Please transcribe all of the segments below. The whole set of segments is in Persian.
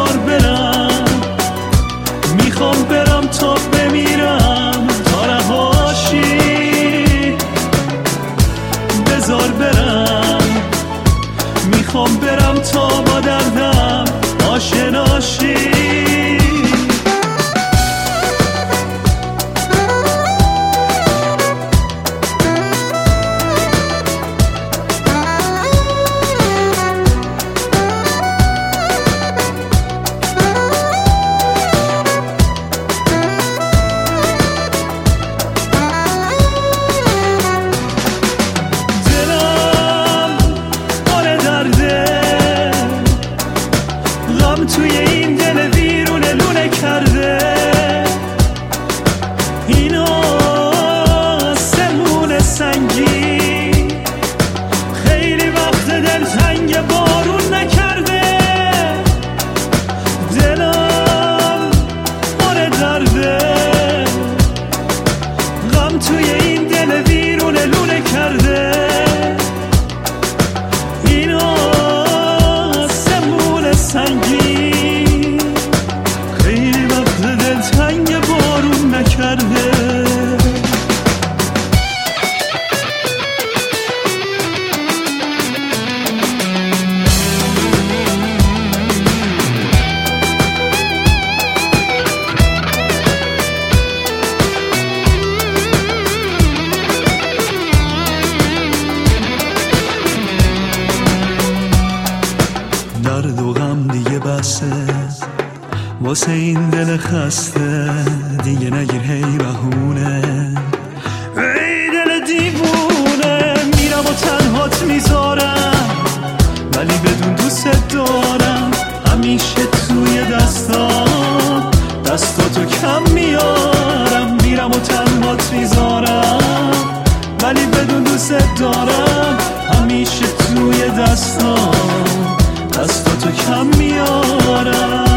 بذار برم، میخوام برم تا بمیرم تا رهاشی. بذار برم، میخوام برم تا با دردم آشناشی. توی این دل ویرونه لونه کرده، این آسمون سنگی خیلی وقت دل تنگ بارون نکرده. دلم پر درده، غم توی این دل ویرونه لونه کرده، این آسمون سنگی درد و غم دیگه بسه واسه این دل خسته، دیگه نگیر هی بهونه. ای دل دیوونه، میرم و تنهات میذارم، ولی بدون دوست دارم همیشه توی دستاتو کم میارم. میرم و تنهات میذارم، ولی بدون دوست دارم همیشه توی دستاتو کم میارم.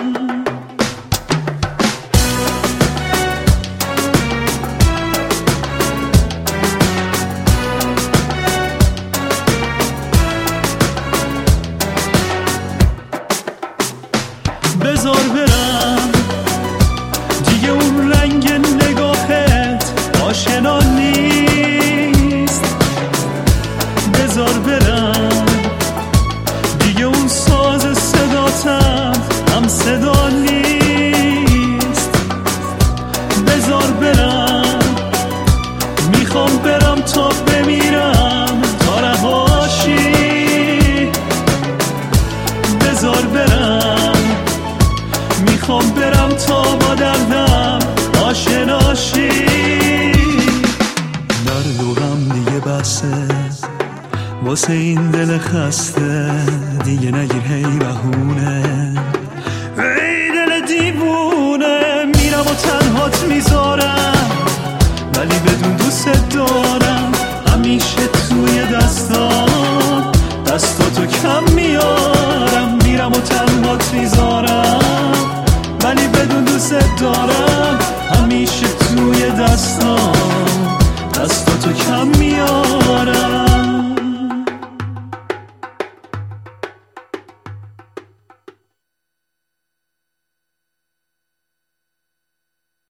بذار برم، دیگه اون رنگ نگاهت آشنا نیست. بذار برم، دیگه اون ساز صداتم هم صدا نیست. بذار برم، میخوام برم تا بمیرم تا رهاشی. بذار برم، میخوام برم تا با دردم آشناشی. درد و غم دیگه بسه واسه این دل خسته، دیگه نگیر هی بهونه. ای دل دیوونه، میرم و تنهات میذارم، ولی بدون دوست دارم همیشه